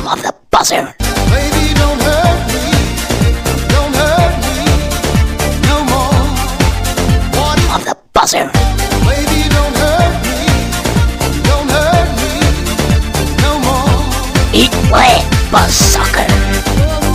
of the buzzer. Baby, don't hurt me no more. Of the buzzer. Baby, don't hurt me no more. Eat way, buzz sucker.